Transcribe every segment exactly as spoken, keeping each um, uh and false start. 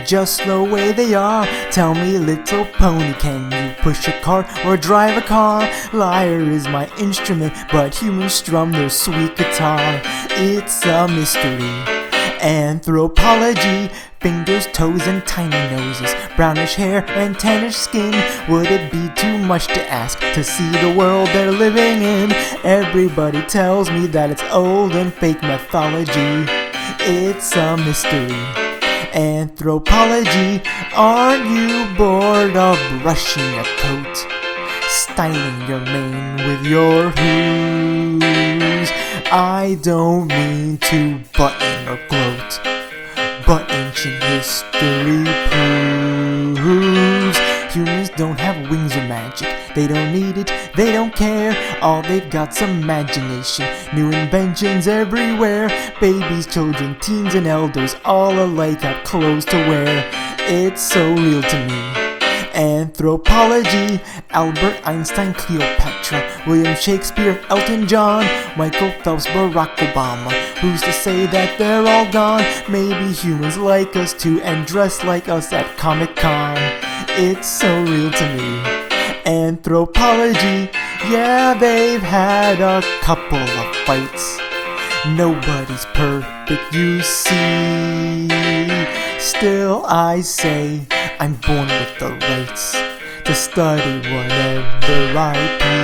just the way they are. Tell me, little pony, can you push a cart or drive a car? Lyre is my instrument, but humans strum their sweet guitar. It's a mystery. Anthropology, fingers, toes, and tiny noses, brownish hair and tannish skin. Would it be too much to ask to see the world they're living in? Everybody tells me that it's old and fake mythology. It's a mystery. Anthropology, aren't you bored of brushing your coat, styling your mane with your hooves? I don't mean to button or gloat, but ancient history proves humans don't have wings or magic. They don't need it, they don't care. All they've got's imagination. New inventions everywhere. Babies, children, teens, and elders, all alike have clothes to wear. It's so real to me. Anthropology, Albert Einstein, Cleopatra, William Shakespeare, Elton John, Michael Phelps, Barack Obama. Who's to say that they're all gone? Maybe humans like us too and dress like us at Comic-Con. It's so real to me. Anthropology, yeah, they've had a couple of fights. Nobody's perfect, you see. Still I say I'm born with the rights to study whatever I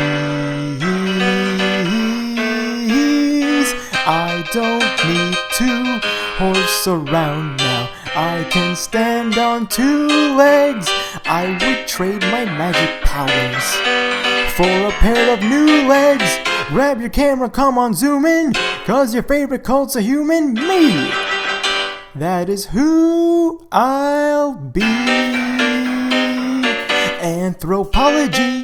please. I don't need to horse around now. I can stand on two legs. I would trade my magic powers for a pair of new legs. Grab your camera, come on, zoom in, 'cause your favorite cult's a human, me. That is who I'll be. Anthropology.